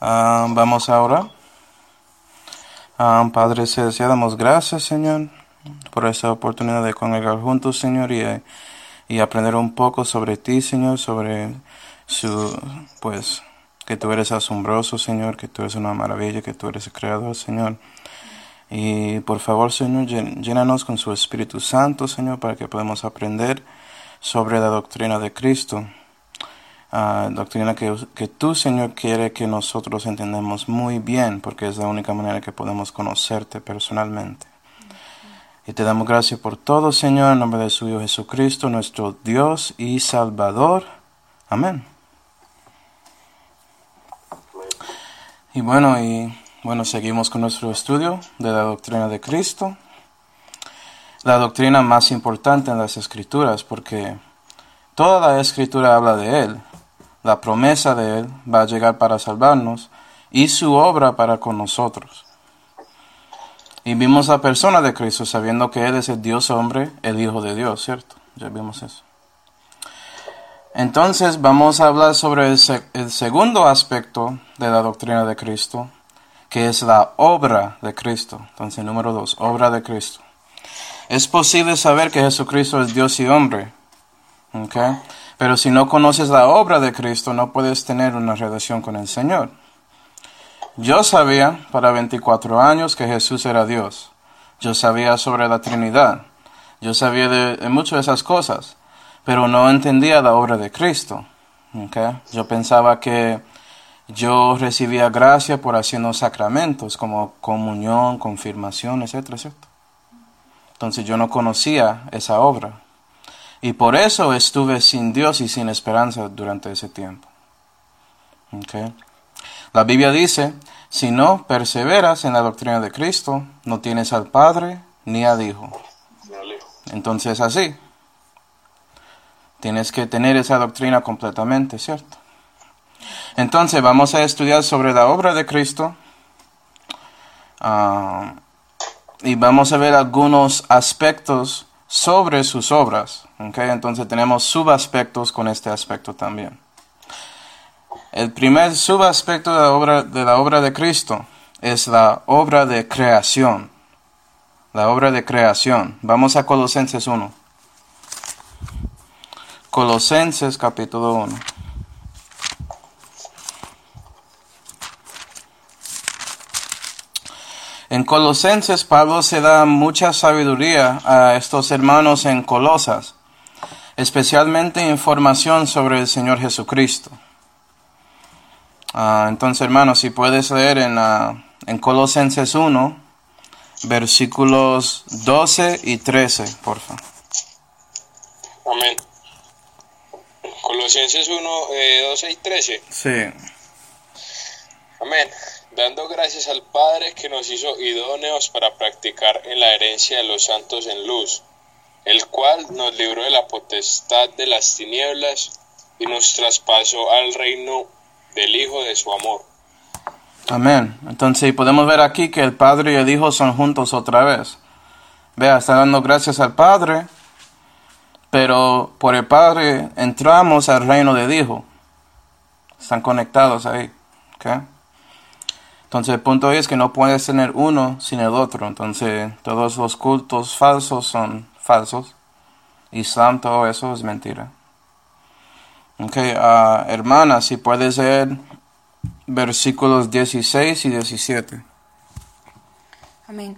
Vamos ahora. Padre Celestial, damos gracias, Señor, por esta oportunidad de congregar juntos, Señor, y aprender un poco sobre ti, Señor, sobre que tú eres asombroso, Señor, que tú eres una maravilla, que tú eres el Creador, Señor. Y por favor, Señor, llénanos con su Espíritu Santo, Señor, para que podamos aprender sobre la doctrina de Cristo. Doctrina que tú, Señor, quiere que nosotros entendamos muy bien, porque es la única manera que podemos conocerte personalmente. Y te damos gracias por todo, Señor, en nombre de su Hijo Jesucristo, nuestro Dios y Salvador. Amén. Y bueno, seguimos con nuestro estudio de la doctrina de Cristo. La doctrina más importante en las Escrituras, porque toda la Escritura habla de Él. La promesa de Él va a llegar para salvarnos y su obra para con nosotros. Y vimos la persona de Cristo sabiendo que Él es el Dios hombre, el Hijo de Dios, ¿cierto? Ya vimos eso. Entonces vamos a hablar sobre el segundo aspecto de la doctrina de Cristo, que es la obra de Cristo. Entonces, número 2, obra de Cristo. Es posible saber que Jesucristo es Dios y hombre, ¿ok? Pero si no conoces la obra de Cristo, no puedes tener una relación con el Señor. Yo sabía para 24 años que Jesús era Dios. Yo sabía sobre la Trinidad. Yo sabía de muchas de esas cosas, pero no entendía la obra de Cristo. ¿Okay? Yo pensaba que yo recibía gracia por haciendo sacramentos como comunión, confirmación, etcétera, ¿cierto? Entonces yo no conocía esa obra. Y por eso estuve sin Dios y sin esperanza durante ese tiempo. Okay. La Biblia dice, si no perseveras en la doctrina de Cristo, no tienes al Padre ni al Hijo. Entonces así, tienes que tener esa doctrina completamente, ¿cierto? Entonces vamos a estudiar sobre la obra de Cristo. Y vamos a ver algunos aspectos sobre sus obras. Okay, entonces tenemos subaspectos con este aspecto también. El primer subaspecto de la obra de Cristo es la obra de creación. La obra de creación. Vamos a Colosenses 1. Colosenses capítulo 1. En Colosenses, Pablo se da mucha sabiduría a estos hermanos en Colosas, especialmente información sobre el Señor Jesucristo. Entonces, hermanos, si puedes leer en Colosenses 1, versículos 12 y 13, por favor. Amén. Colosenses 1, 12 y 13. Sí. Amén. Dando gracias al Padre que nos hizo idóneos para practicar en la herencia de los santos en luz, el cual nos libró de la potestad de las tinieblas y nos traspasó al reino del Hijo de su amor. Amén. Entonces podemos ver aquí que el Padre y el Hijo son juntos otra vez. Vea, está dando gracias al Padre, pero por el Padre entramos al reino del Hijo. Están conectados ahí. ¿Okay? Entonces el punto es que no puedes tener uno sin el otro. Entonces todos los cultos falsos son falsos. Islam, todo eso es mentira. Okay, hermana, si puedes leer versículos 16 y 17. Amén.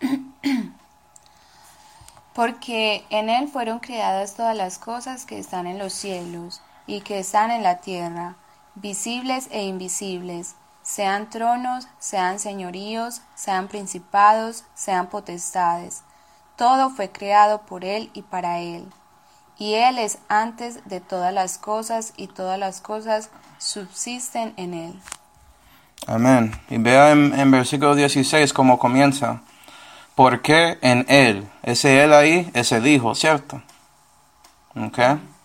Porque en Él fueron creadas todas las cosas que están en los cielos y que están en la tierra, visibles e invisibles, sean tronos, sean señoríos, sean principados, sean potestades. Todo fue creado por Él y para Él. Y Él es antes de todas las cosas, y todas las cosas subsisten en Él. Amén. Y vea en versículo 16 cómo comienza. Porque en Él. Ese Él ahí es el Hijo, ¿cierto? ¿Ok?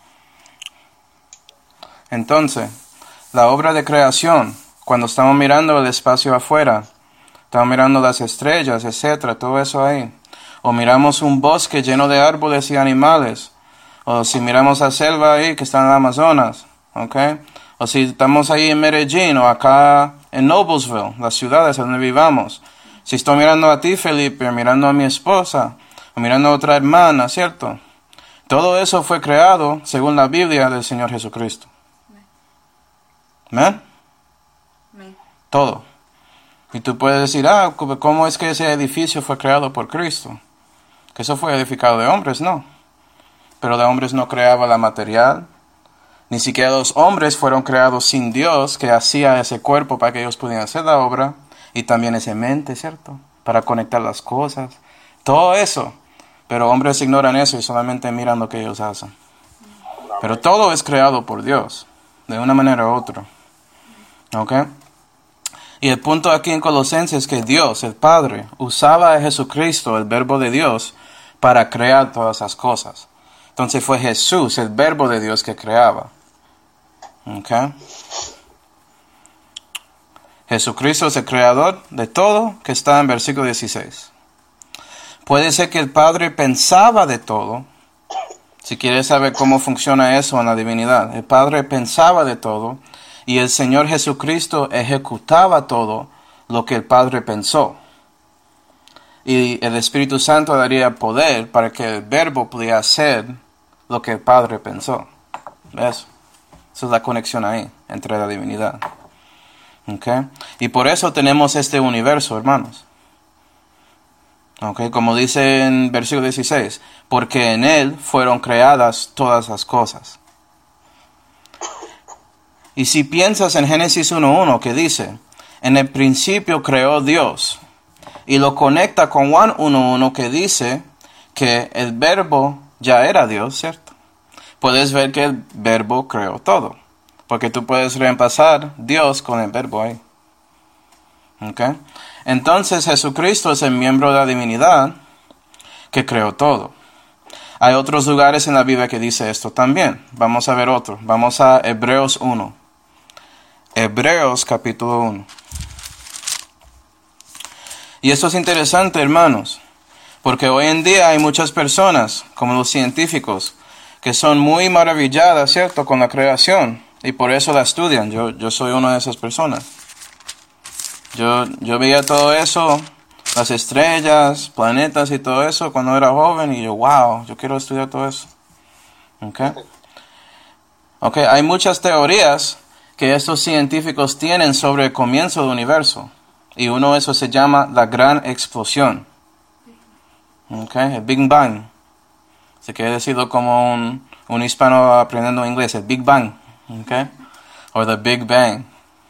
Entonces, la obra de creación, cuando estamos mirando el espacio afuera, estamos mirando las estrellas, etcétera, todo eso ahí. O miramos un bosque lleno de árboles y animales. O si miramos la selva ahí que está en el Amazonas, ¿ok? O si estamos ahí en Medellín o acá en Noblesville, las ciudades donde vivamos. Si estoy mirando a ti, Felipe, mirando a mi esposa, o mirando a otra hermana, ¿cierto? Todo eso fue creado según la Biblia del Señor Jesucristo. ¿Amén? Todo. Y tú puedes decir, ¿cómo es que ese edificio fue creado por Cristo? Que eso fue edificado de hombres, no. Pero de hombres no creaba la material. Ni siquiera los hombres fueron creados sin Dios, que hacía ese cuerpo para que ellos pudieran hacer la obra. Y también esa mente, ¿cierto? Para conectar las cosas. Todo eso. Pero hombres ignoran eso y solamente miran lo que ellos hacen. Pero todo es creado por Dios, de una manera u otra. ¿Ok? Y el punto aquí en Colosenses es que Dios, el Padre, usaba a Jesucristo, el verbo de Dios, para crear todas esas cosas. Entonces fue Jesús, el verbo de Dios, que creaba. ¿Ok? Jesucristo es el creador de todo, que está en versículo 16. Puede ser que el Padre pensaba de todo. Si quieres saber cómo funciona eso en la divinidad. El Padre pensaba de todo y el Señor Jesucristo ejecutaba todo lo que el Padre pensó. Y el Espíritu Santo daría poder para que el Verbo pudiera hacer lo que el Padre pensó. ¿Ves? Esa es la conexión ahí, entre la divinidad. ¿Okay? Y por eso tenemos este universo, hermanos. ¿Okay? Como dice en versículo 16, porque en Él fueron creadas todas las cosas. Y si piensas en Génesis 1:1, que dice, en el principio creó Dios, y lo conecta con Juan 1:1, que dice que el verbo ya era Dios, ¿cierto? Puedes ver que el verbo creó todo, porque tú puedes reemplazar Dios con el verbo ahí. ¿Okay? Entonces Jesucristo es el miembro de la divinidad que creó todo. Hay otros lugares en la Biblia que dice esto también. Vamos a ver otro. Vamos a Hebreos 1. Hebreos capítulo 1. Y esto es interesante, hermanos, porque hoy en día hay muchas personas, como los científicos, que son muy maravilladas, ¿cierto?, con la creación, y por eso la estudian. Yo soy una de esas personas. Yo veía todo eso, las estrellas, planetas y todo eso cuando era joven, y wow, yo quiero estudiar todo eso. Okay, hay muchas teorías que estos científicos tienen sobre el comienzo del universo. Y uno de esos se llama la gran explosión. Okay, el Big Bang. Se quiere decirlo como un hispano aprendiendo inglés, el Big Bang. Okay, o the Big Bang.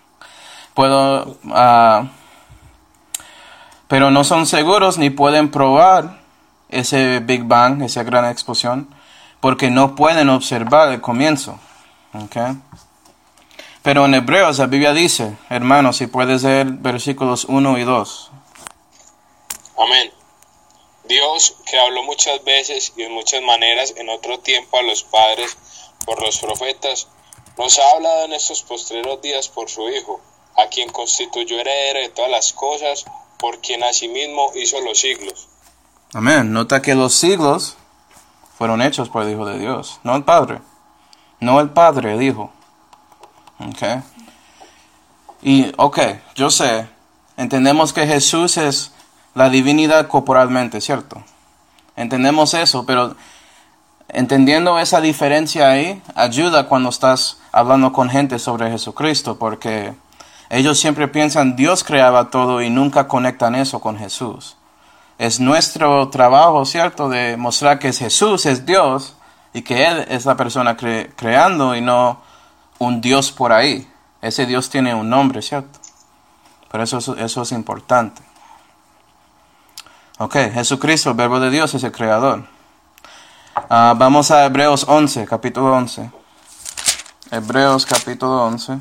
Pero no son seguros ni pueden probar ese Big Bang, esa gran explosión, porque no pueden observar el comienzo. Okay. Pero en Hebreos la Biblia dice, hermanos, si puedes leer versículos 1 y 2. Amén. Dios, que habló muchas veces y en muchas maneras en otro tiempo a los padres por los profetas, nos ha hablado en estos postreros días por su Hijo, a quien constituyó heredero de todas las cosas, por quien asimismo hizo los siglos. Amén. Nota que los siglos fueron hechos por el Hijo de Dios, no el Padre. No el Padre, el Hijo. Okay. Y, yo sé, entendemos que Jesús es la divinidad corporalmente, ¿cierto? Entendemos eso, pero entendiendo esa diferencia ahí, ayuda cuando estás hablando con gente sobre Jesucristo, porque ellos siempre piensan Dios creaba todo y nunca conectan eso con Jesús. Es nuestro trabajo, ¿cierto?, de mostrar que Jesús es Dios y que Él es la persona creando y no un Dios por ahí. Ese Dios tiene un nombre, ¿cierto? Pero eso es importante. Jesucristo, el verbo de Dios, es el creador. Vamos a Hebreos 11, capítulo 11. Hebreos capítulo 11.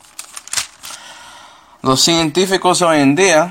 Los científicos hoy en día,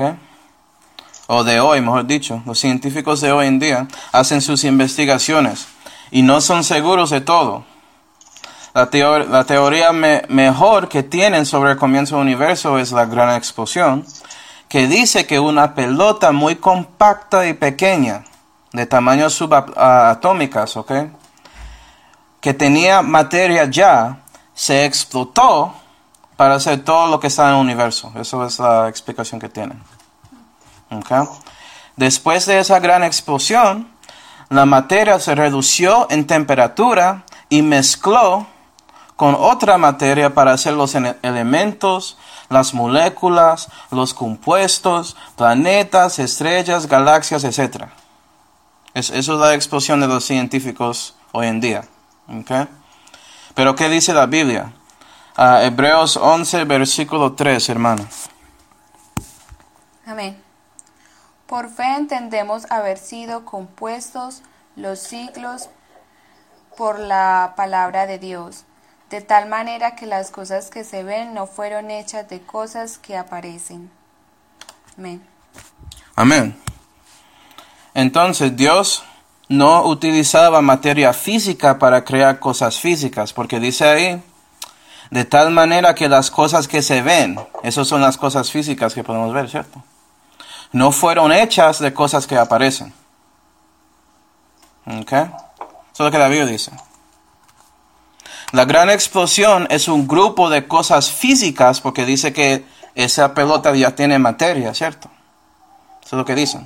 o de hoy, mejor dicho, los científicos de hoy en día hacen sus investigaciones y no son seguros de todo. La teoría mejor que tienen sobre el comienzo del universo es la gran explosión, que dice que una pelota muy compacta y pequeña, de tamaño subatómicas, que tenía materia ya, se explotó para hacer todo lo que está en el universo. Esa es la explicación que tienen. ¿Okay? Después de esa gran explosión, la materia se redució en temperatura y mezcló con otra materia para hacer los elementos, las moléculas, los compuestos, planetas, estrellas, galaxias, etc. Eso es la explosión de los científicos hoy en día. ¿Okay? Pero ¿qué dice la Biblia? Hebreos 11, versículo 3, hermano. Amén. Por fe entendemos haber sido compuestos los siglos por la palabra de Dios, de tal manera que las cosas que se ven no fueron hechas de cosas que aparecen. Amén. Amén. Entonces Dios no utilizaba materia física para crear cosas físicas, porque dice ahí, de tal manera que las cosas que se ven, esas son las cosas físicas que podemos ver, ¿cierto? No fueron hechas de cosas que aparecen. ¿Ok? Eso es lo que la Biblia dice. La gran explosión es un grupo de cosas físicas porque dice que esa pelota ya tiene materia, ¿cierto? Eso es lo que dicen.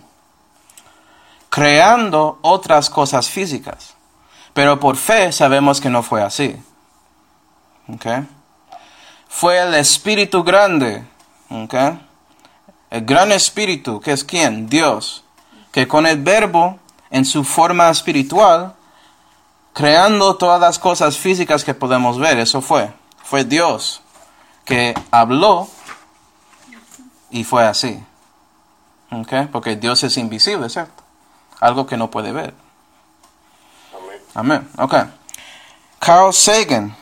Creando otras cosas físicas. Pero por fe sabemos que no fue así. ¿Ok? Fue el Espíritu grande. ¿Ok? El gran Espíritu, que es ¿quién? Dios. Que con el Verbo, en su forma espiritual, creando todas las cosas físicas que podemos ver. Eso fue. Fue Dios que habló y fue así. ¿Ok? Porque Dios es invisible, ¿cierto? Algo que no puede ver. Amén. Ok. Carl Sagan,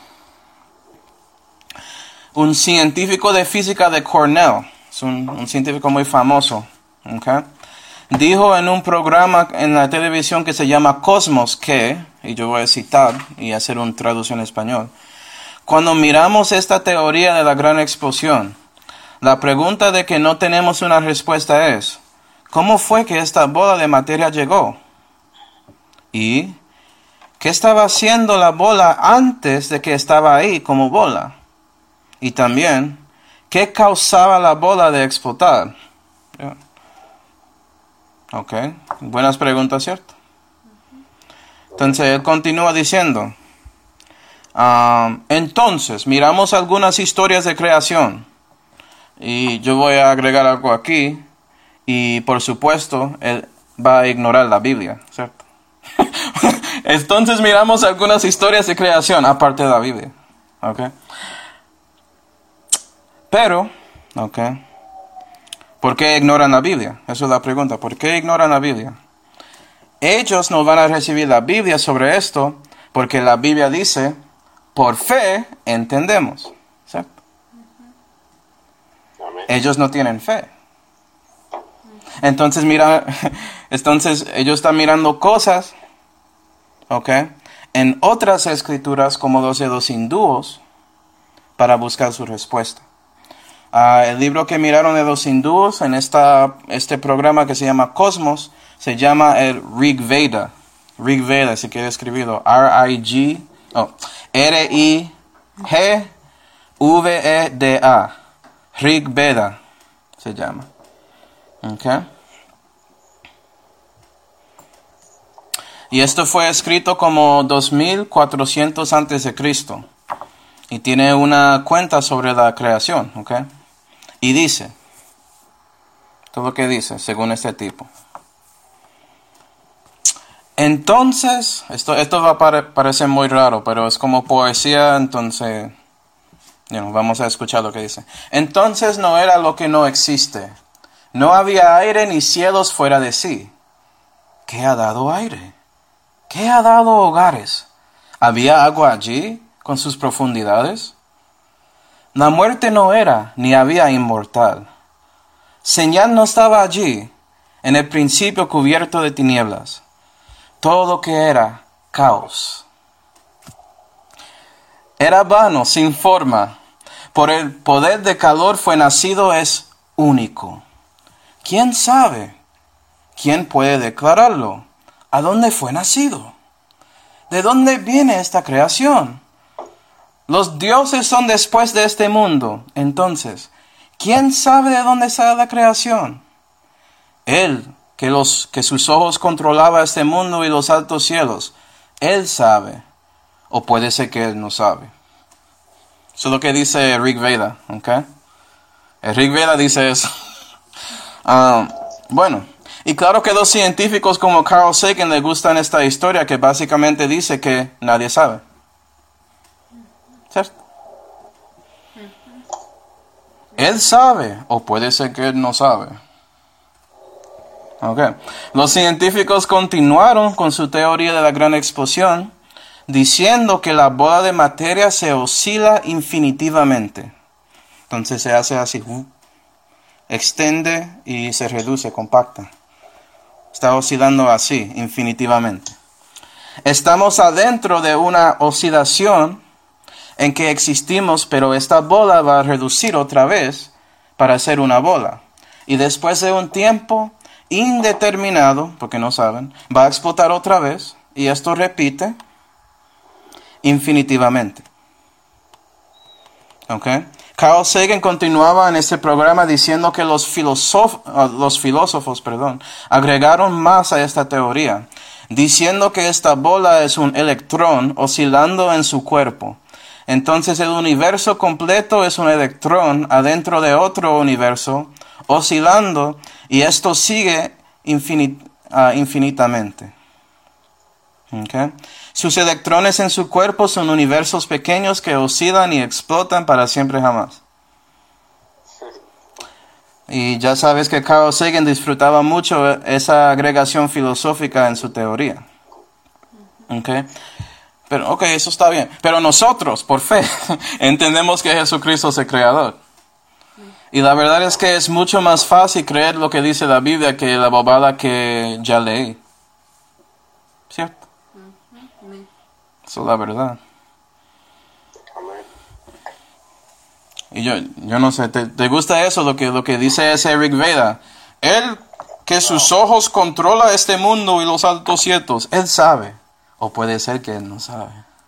un científico de física de Cornell, es un científico muy famoso, ¿okay? Dijo en un programa en la televisión que se llama Cosmos que, y yo voy a citar y hacer una traducción en español, cuando miramos esta teoría de la gran explosión, la pregunta de que no tenemos una respuesta es, ¿cómo fue que esta bola de materia llegó? ¿Y qué estaba haciendo la bola antes de que estaba ahí como bola? Y también, ¿qué causaba la bola de explotar? Ok, buenas preguntas, ¿cierto? Entonces, él continúa diciendo, entonces, miramos algunas historias de creación. Y yo voy a agregar algo aquí. Y, por supuesto, él va a ignorar la Biblia, ¿cierto? Entonces, miramos algunas historias de creación, aparte de la Biblia. Ok. Pero, ok, ¿por qué ignoran la Biblia? Esa es la pregunta. ¿Por qué ignoran la Biblia? Ellos no van a recibir la Biblia sobre esto porque la Biblia dice, por fe entendemos. ¿Cierto? Ellos no tienen fe. Entonces, ellos están mirando cosas, ok, en otras escrituras como los de los hindúes para buscar su respuesta. El libro que miraron de los hindúes en este programa que se llama Cosmos, se llama el Rig Veda. Rig Veda, si quiere escribirlo. R-I-G-V-E-D-A. Rig Veda se llama. Okay. Y esto fue escrito como 2400 antes de Cristo. Y tiene una cuenta sobre la creación, ¿ok? Y dice, todo lo que dice, según este tipo. Entonces, esto va a parecer muy raro, pero es como poesía, entonces, vamos a escuchar lo que dice. Entonces no era lo que no existe. No había aire ni cielos fuera de sí. ¿Qué ha dado aire? ¿Qué ha dado hogares? ¿Había agua allí con sus profundidades? La muerte no era, ni había inmortal. Señal no estaba allí, en el principio cubierto de tinieblas. Todo lo que era, caos. Era vano, sin forma. Por el poder de calor fue nacido, es único. ¿Quién sabe? ¿Quién puede declararlo? ¿A dónde fue nacido? ¿De dónde viene esta creación? los dioses son después de este mundo. Entonces, ¿quién sabe de dónde sale la creación? Él, que sus ojos controlaba este mundo y los altos cielos. Él sabe. O puede ser que él no sabe. Eso es lo que dice Rig Veda, ¿ok? El Rig Veda dice eso. Bueno, y claro que los científicos como Carl Sagan les gustan esta historia que básicamente dice que nadie sabe. ¿Cierto? Él sabe, o puede ser que él no sabe. Okay. Los científicos continuaron con su teoría de la gran explosión, diciendo que la bola de materia se oscila infinitivamente. Entonces se hace así, extiende y se reduce, compacta. Está oscilando así, infinitivamente. Estamos adentro de una oscilación en que existimos, pero esta bola va a reducir otra vez para ser una bola. Y después de un tiempo indeterminado, porque no saben, va a explotar otra vez, y esto repite infinitivamente. ¿Ok? Carl Sagan continuaba en este programa diciendo que los filósofos, agregaron más a esta teoría, diciendo que esta bola es un electrón oscilando en su cuerpo. Entonces el universo completo es un electrón adentro de otro universo oscilando, y esto sigue infinitamente. ¿Okay? Sus electrones en su cuerpo son universos pequeños que oscilan y explotan para siempre jamás. Y ya sabes que Carl Sagan disfrutaba mucho esa agregación filosófica en su teoría. ¿Okay? Pero, eso está bien. Pero nosotros, por fe, entendemos que Jesucristo es el creador. Y la verdad es que es mucho más fácil creer lo que dice la Biblia que la bobada que ya leí. ¿Cierto? Eso es la verdad. Y yo no sé, ¿te gusta eso? Lo que dice ese Rig Veda. Él, que sus ojos controla este mundo y los altos cielos, él sabe. O puede ser que él no sabe.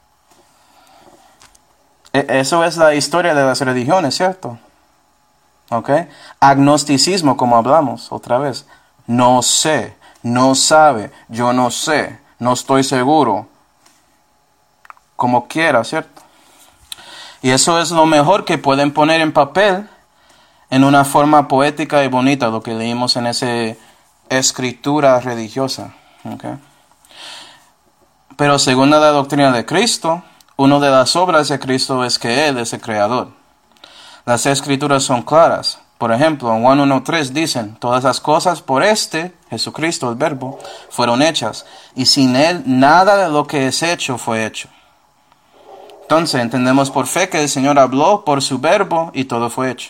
Eso es la historia de las religiones, ¿cierto? ¿Ok? Agnosticismo, como hablamos otra vez. No sé, no sabe, yo no sé, no estoy seguro. Como quiera, ¿cierto? Y eso es lo mejor que pueden poner en papel en una forma poética y bonita, lo que leímos en esa escritura religiosa. ¿Okay? Pero según la doctrina de Cristo, una de las obras de Cristo es que Él es el creador. Las escrituras son claras. Por ejemplo, en Juan 1:3 dicen, todas las cosas por Jesucristo, el Verbo, fueron hechas, y sin Él nada de lo que es hecho fue hecho. Entonces entendemos por fe que el Señor habló por su Verbo y todo fue hecho.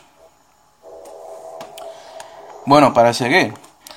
Bueno, para seguir.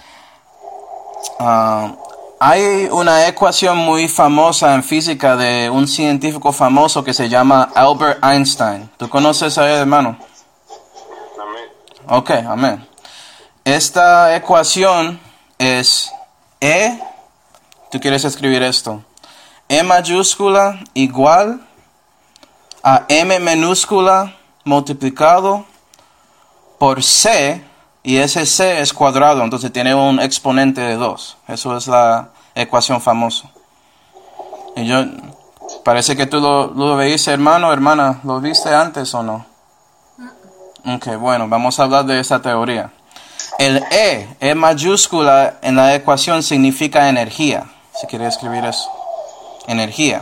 Hay una ecuación muy famosa en física de un científico famoso que se llama Albert Einstein. ¿Tú conoces a él, hermano? Amén. Ok, amén. Esta ecuación es E, tú quieres escribir esto, E mayúscula igual a M minúscula multiplicado por C, y ese C es cuadrado, entonces tiene un exponente de 2. Eso es la ecuación famosa. Y parece que tú lo veíste, hermano, hermana, ¿lo viste antes o no? Ok, bueno, vamos a hablar de esa teoría. El E mayúscula en la ecuación significa energía, si quieres escribir eso, energía.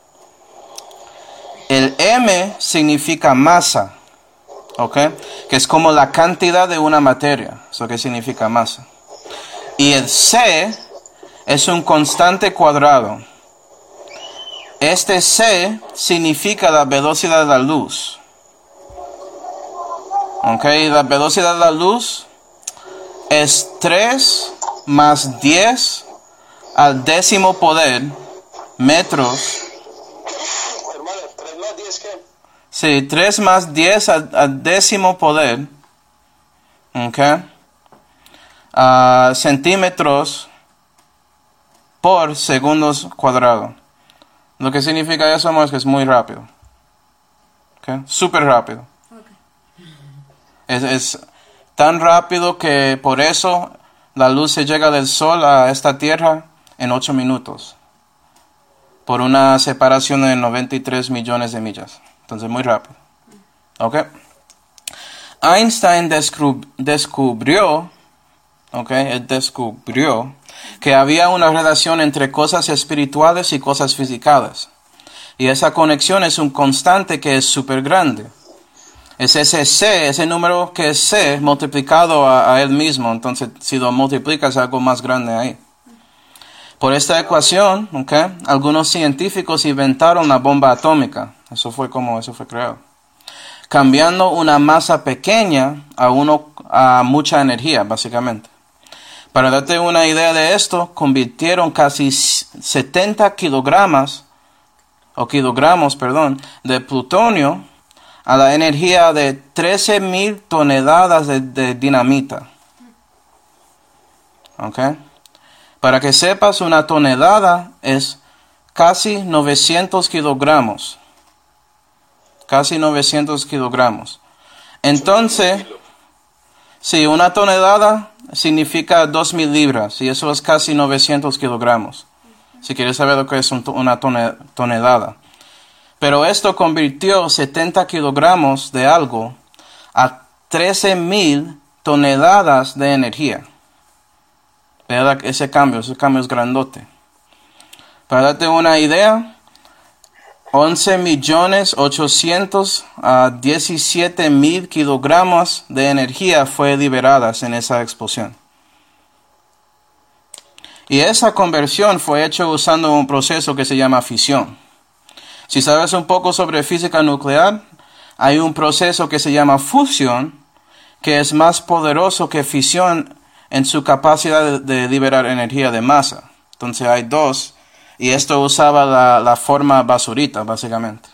El M significa masa, ¿ok? Que es como la cantidad de una materia, eso que significa masa. Y el C es un constante cuadrado. Este C significa la velocidad de la luz. ¿Ok? La velocidad de la luz es 3 más 10 al décimo poder metros. Hermano, ¿3 más 10 qué? Sí, 3 más 10 al décimo poder. ¿Ok? Centímetros por segundos cuadrados. Lo que significa eso, amor, es que es muy rápido. ¿Okay? Súper rápido. Es tan rápido que por eso la luz se llega del sol a esta tierra en 8 minutos. Por una separación de 93 millones de millas. Entonces, muy rápido. ¿Ok? Einstein descubrió que había una relación entre cosas espirituales y cosas físicas. Y esa conexión es un constante que es súper grande. Es ese C, ese número que es C multiplicado a él mismo. Entonces, si lo multiplicas, es algo más grande ahí. Por esta ecuación, algunos científicos inventaron la bomba atómica. Eso fue creado. Cambiando una masa pequeña a mucha energía, básicamente. Para darte una idea de esto, convirtieron casi 70 kilogramos de plutonio a la energía de 13,000 toneladas de dinamita. ¿Ok? Para que sepas, una tonelada es casi 900 kilogramos. Casi 900 kilogramos. Entonces, sí, una tonelada significa 2,000 libras. Y eso es casi 900 kilogramos. Si quieres saber lo que es una tonelada. Pero esto convirtió 70 kilogramos de algo a 13,000 toneladas de energía. ¿Verdad? Ese cambio es grandote. Para darte una idea, 11,817,000 kilogramos de energía fue liberadas en esa explosión. Y esa conversión fue hecha usando un proceso que se llama fisión. Si sabes un poco sobre física nuclear, hay un proceso que se llama fusión, que es más poderoso que fisión en su capacidad de liberar energía de masa. Entonces hay dos, y esto usaba la forma basurita, básicamente.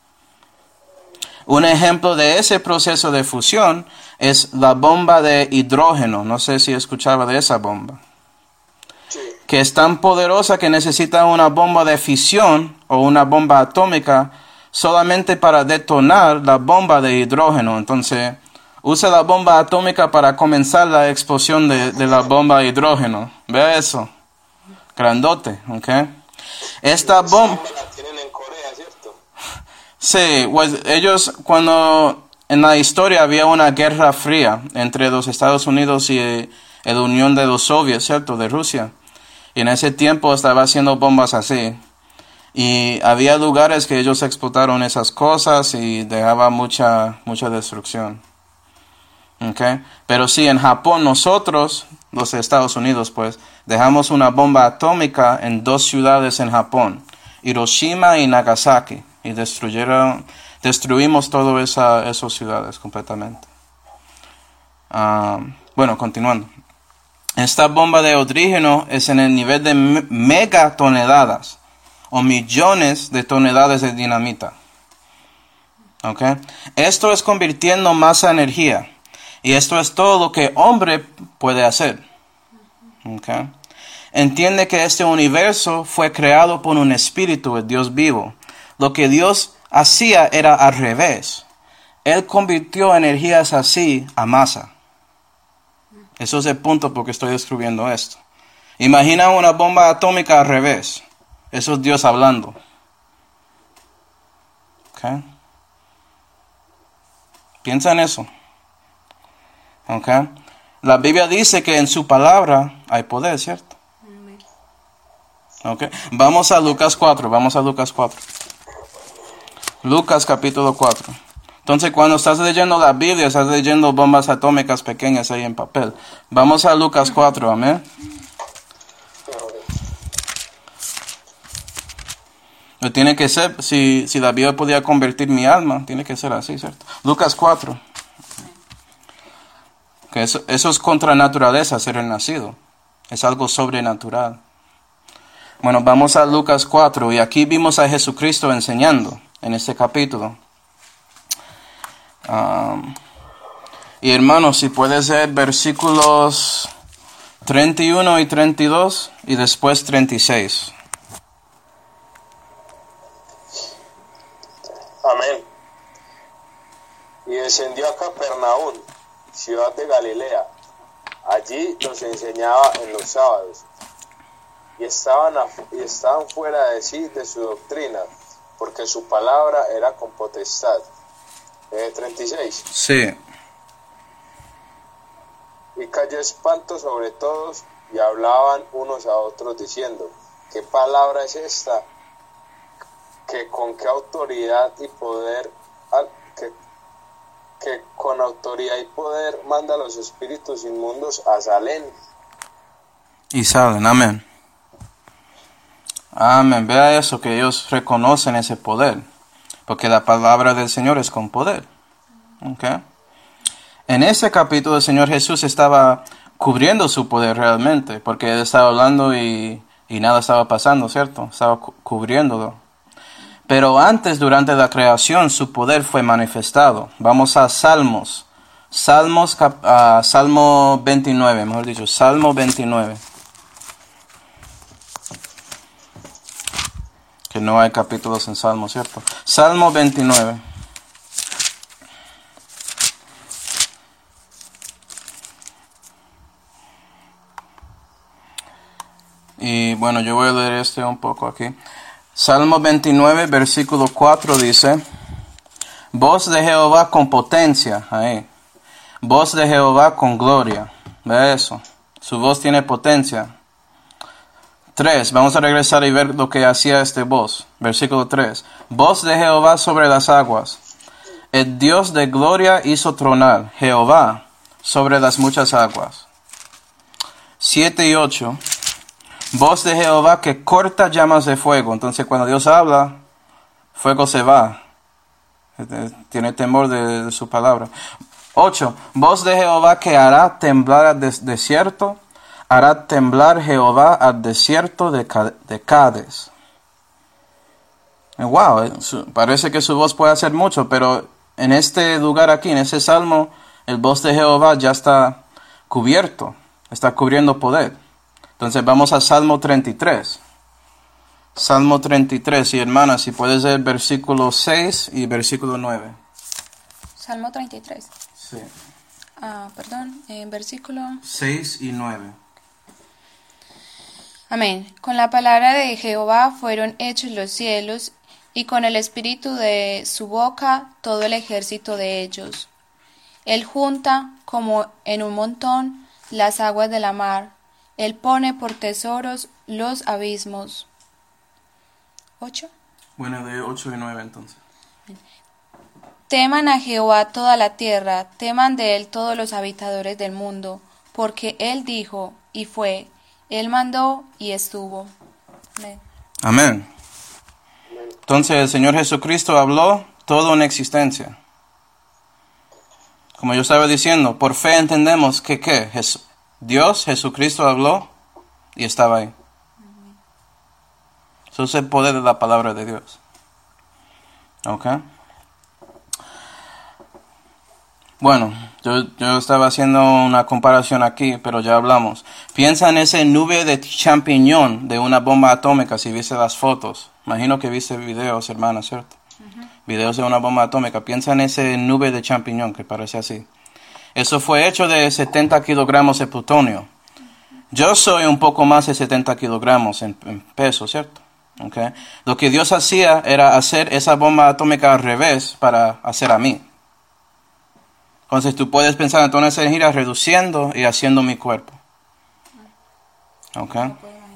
Un ejemplo de ese proceso de fusión es la bomba de hidrógeno. No sé si escuchaba de esa bomba. Que es tan poderosa que necesita una bomba de fisión o una bomba atómica solamente para detonar la bomba de hidrógeno. Entonces, usa la bomba atómica para comenzar la explosión de la bomba de hidrógeno. Ve eso. Grandote, ¿ok? Esta bomba... La tienen en Corea, ¿cierto? Sí, pues ellos cuando en la historia había una guerra fría entre los Estados Unidos y la Unión de los Soviets, ¿cierto? De Rusia. Y en ese tiempo estaba haciendo bombas así. Y había lugares que ellos explotaron esas cosas y dejaba mucha destrucción. Okay. Pero sí, en Japón nosotros, los Estados Unidos, pues, dejamos una bomba atómica en 2 ciudades en Japón, Hiroshima y Nagasaki, y destruimos todas esas ciudades completamente. Bueno, continuando. Esta bomba de hidrógeno es en el nivel de megatoneladas o millones de toneladas de dinamita. Okay. Esto es convirtiendo masa en energía. Y esto es todo lo que hombre puede hacer. Okay. Entiende que este universo fue creado por un espíritu, el Dios vivo. Lo que Dios hacía era al revés. Él convirtió energías así a masa. Eso es el punto por que estoy describiendo esto. Imagina una bomba atómica al revés. Eso es Dios hablando. Okay. Piensa en eso. Okay. La Biblia dice que en su palabra hay poder, ¿cierto? Okay. Vamos a Lucas 4. Lucas capítulo 4. Entonces, cuando estás leyendo la Biblia, estás leyendo bombas atómicas pequeñas ahí en papel. Vamos a Lucas 4, amén. Tiene que ser, si la Biblia podía convertir mi alma, tiene que ser así, ¿cierto? Lucas 4. Que eso es contra naturaleza, ser el nacido. Es algo sobrenatural. Bueno, vamos a Lucas 4, y aquí vimos a Jesucristo enseñando en este capítulo. Y hermanos, si puedes ver versículos 31 y 32 y después 36. Amén. descendió a Capernaum, ciudad de Galilea. Allí los enseñaba en los sábados, y estaban fuera de sí de su doctrina, porque su palabra era con potestad. 36. Sí. Y cayó espanto sobre todos, y hablaban unos a otros diciendo: ¿qué palabra es esta? Que con qué autoridad y poder, que con autoridad y poder manda a los espíritus inmundos a salen. Y salen, amén. Amén. Vea eso, que ellos reconocen ese poder, porque la palabra del Señor es con poder. ¿Okay? En ese capítulo el Señor Jesús estaba cubriendo su poder realmente, porque Él estaba hablando y nada estaba pasando, ¿cierto? Estaba cubriéndolo. Pero antes, durante la creación, su poder fue manifestado. Vamos a Salmo 29, mejor dicho, Salmo 29. Que no hay capítulos en Salmo, ¿cierto? Salmo 29. Y bueno, yo voy a leer un poco aquí. Salmo 29, versículo 4 dice: voz de Jehová con potencia, ahí. Voz de Jehová con gloria. Ve eso. Su voz tiene potencia. 3. Vamos a regresar y ver lo que hacía voz. Versículo 3. Voz de Jehová sobre las aguas. El Dios de gloria hizo tronar Jehová sobre las muchas aguas. 7 y 8. Voz de Jehová que corta llamas de fuego. Entonces cuando Dios habla, fuego se va. Tiene temor de su palabra. 8. Voz de Jehová que hará temblar al desierto. Hará temblar Jehová al desierto de Cades. Wow, parece que su voz puede hacer mucho, pero en este lugar aquí, en ese salmo, el voz de Jehová ya está cubierto. Está cubriendo poder. Entonces vamos a Salmo 33. Salmo 33, y hermanas, si puedes leer versículo 6 y versículo 9. Salmo 33. Sí. Versículo 6 y 9. Amén. Con la palabra de Jehová fueron hechos los cielos, y con el espíritu de su boca todo el ejército de ellos. Él junta como en un montón las aguas de la mar. Él pone por tesoros los abismos. 8. Bueno, de 8 y 9 entonces. Teman a Jehová toda la tierra, teman de él todos los habitadores del mundo, porque él dijo y fue, él mandó y estuvo. Amén. Amén. Entonces el Señor Jesucristo habló todo en existencia. Como yo estaba diciendo, por fe entendemos que Dios, Jesucristo habló y estaba ahí. Eso es el poder de la palabra de Dios. ¿Ok? Bueno, yo estaba haciendo una comparación aquí, pero ya hablamos. Piensa en esa nube de champiñón de una bomba atómica, si viste las fotos. Imagino que viste videos, hermana, ¿cierto? Videos de una bomba atómica. Piensa en esa nube de champiñón que parece así. Eso fue hecho de 70 kilogramos de plutonio. Yo soy un poco más de 70 kilogramos en peso, ¿cierto? Okay. Lo que Dios hacía era hacer esa bomba atómica al revés para hacer a mí. Entonces tú puedes pensar en toda esa energía reduciendo y haciendo mi cuerpo. ¿Ok?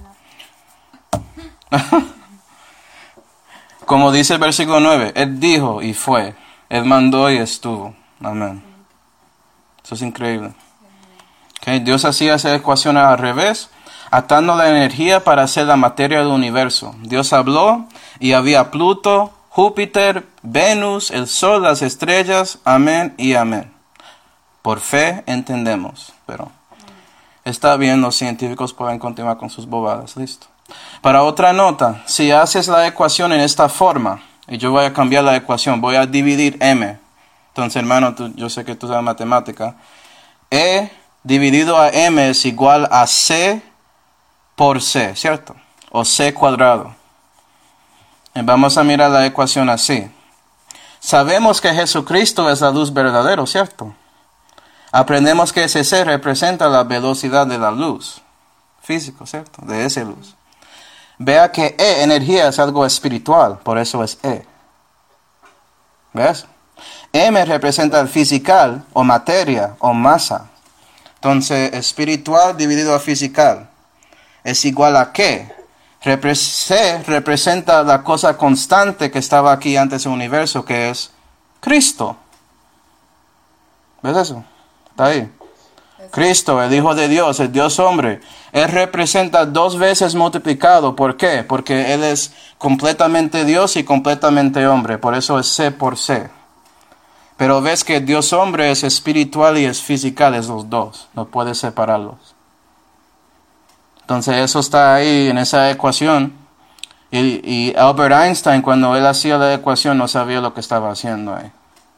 Como dice el versículo 9, Él dijo y fue. Él mandó y estuvo. Amén. Eso es increíble. Okay. Dios hacía esa ecuación al revés, atando la energía para hacer la materia del universo. Dios habló y había Pluto, Júpiter, Venus, el Sol, las estrellas. Amén y amén. Por fe entendemos, pero está bien, los científicos pueden continuar con sus bobadas. Listo. Para otra nota, si haces la ecuación en esta forma, y yo voy a cambiar la ecuación, voy a dividir M. Entonces, hermano, yo sé que tú sabes matemática. E dividido a M es igual a C por C, ¿cierto? O C cuadrado. Y vamos a mirar la ecuación así. Sabemos que Jesucristo es la luz verdadera, ¿cierto? Aprendemos que ese C representa la velocidad de la luz. Físico, ¿cierto? De esa luz. Vea que E, energía, es algo espiritual, por eso es E. ¿Ves? M representa el fisical, o materia, o masa. Entonces, espiritual dividido a fisical es igual a ¿qué? C representa la cosa constante que estaba aquí antes del universo, que es Cristo. ¿Ves eso? Está ahí. Cristo, el Hijo de Dios, el Dios hombre. Él representa 2 veces multiplicado. ¿Por qué? Porque Él es completamente Dios y completamente hombre. Por eso es C por C. Pero ves que Dios hombre es espiritual y es física, es los dos. No puedes separarlos. Entonces eso está ahí en esa ecuación. Y Albert Einstein, cuando él hacía la ecuación, no sabía lo que estaba haciendo ahí.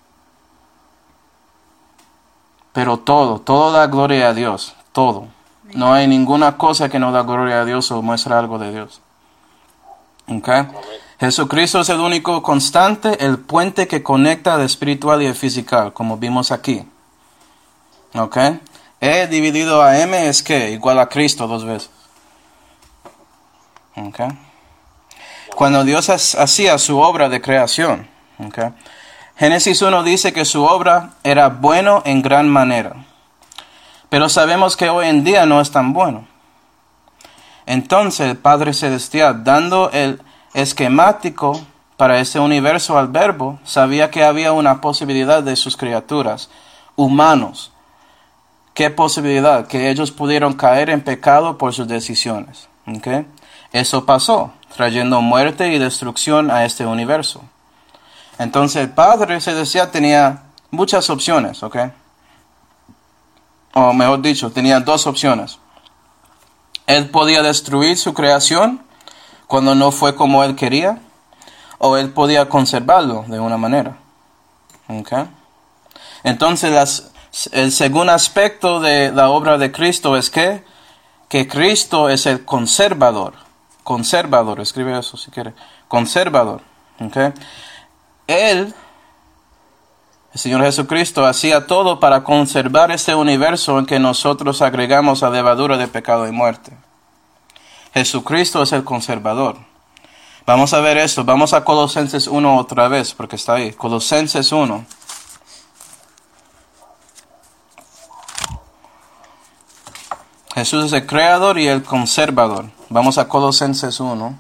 Pero todo da gloria a Dios. Todo. No hay ninguna cosa que no da gloria a Dios o muestra algo de Dios. ¿Okay? Jesucristo es el único constante, el puente que conecta el espiritual y el físico, como vimos aquí. ¿Ok? E dividido a M es ¿qué? Igual a Cristo 2 veces. ¿Ok? Cuando Dios hacía su obra de creación, ¿ok? Génesis 1 dice que su obra era bueno en gran manera. Pero sabemos que hoy en día no es tan bueno. Entonces el Padre Celestial, dando el esquemático para ese universo al Verbo, sabía que había una posibilidad de sus criaturas, humanos. ¿Qué posibilidad? Que ellos pudieron caer en pecado por sus decisiones. ¿Okay? Eso pasó, trayendo muerte y destrucción a este universo. Entonces el Padre Celestial tenía muchas opciones, ¿ok? O mejor dicho, tenía 2 opciones. Él podía destruir su creación cuando no fue como Él quería, o Él podía conservarlo de una manera. ¿Ok? Entonces el segundo aspecto de la obra de Cristo es que Cristo es el conservador. Conservador, escribe eso si quiere. Conservador. ¿Ok? Él, el Señor Jesucristo, hacía todo para conservar este universo en que nosotros agregamos la levadura de pecado y muerte. Jesucristo es el conservador. Vamos a ver esto. Vamos a Colosenses 1 otra vez, porque está ahí. Colosenses 1. Jesús es el creador y el conservador. Vamos a Colosenses 1.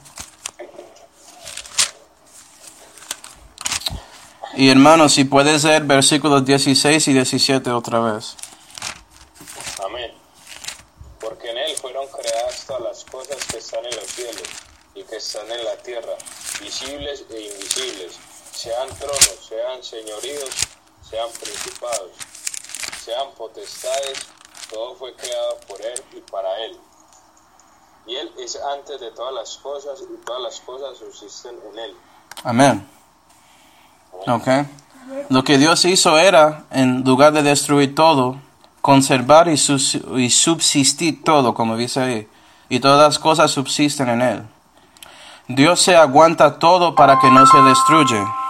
Y hermanos, si puedes leer versículos 16 y 17 otra vez. Amén. Porque en Él fueron creadas todas las cosas que están en los cielos y que están en la tierra, visibles e invisibles, sean tronos, sean señoríos, sean principados, sean potestades, todo fue creado por Él y para Él. Y Él es antes de todas las cosas y todas las cosas subsisten en Él. Amén. Okay. Lo que Dios hizo era, en lugar de destruir todo, conservar y subsistir todo, como dice ahí. Y todas las cosas subsisten en Él. Dios se aguanta todo para que no se destruya.